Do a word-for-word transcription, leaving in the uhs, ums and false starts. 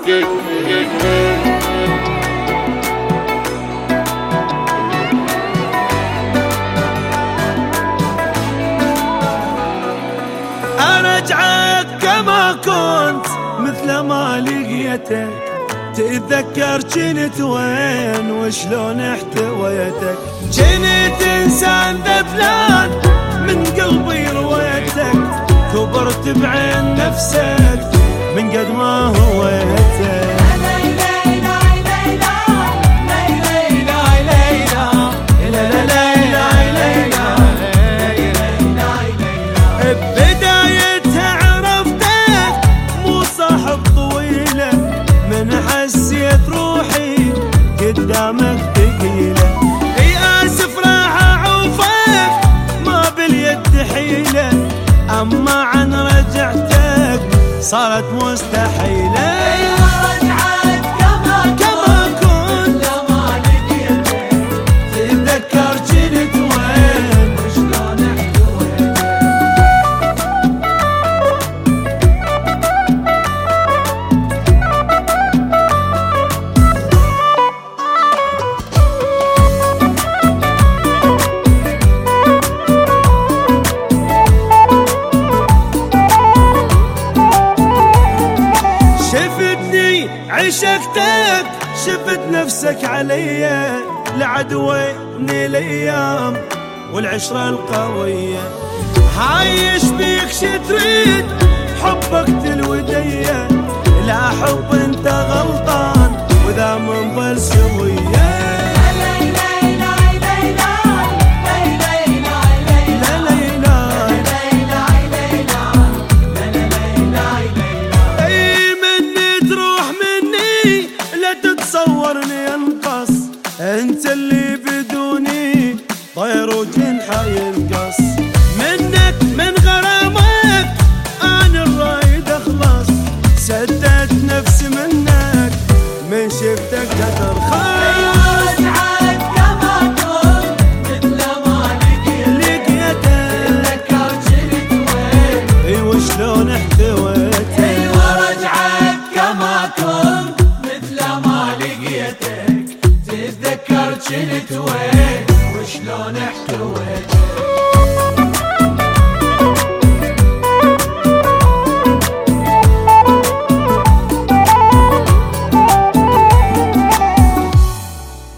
أرجعك كما كنت مثل ما لقيتك، تتذكر جنت وين وشلون احتويتك. جنت انسان ذبلان من قلبي رويتك، كبرت بعين نفسك من قد ما هويتك. روحي قدامك ثقيلة، اي اسف راح اعوفك ما باليد حيلة، اما عن رجعتك صارت مستحيلة. رجعت كما كما كنت لما لقيتك، تتذكر جنت وين وشلون احتويتك. عشقتك شفت نفسك عليا، لعدويني الايام والعشرة القوية. عايش بيك شتريد حبك تلودية، لا حب انت غلطان وذا منظل سوية. تصورني انقص انت اللي بدوني طير وجنحه ينقص، منك من غرامك انا الرايد اخلص، سدت نفسي منك من شفتك ترخص. رجعت كما كنت مثل ما لقيتك، تذكر جنت وين اي وشلون احتويتك. ايوه رجعت كما كنت مثل ما لقيتك، تتذكر جنت وين وشلون احتويتك.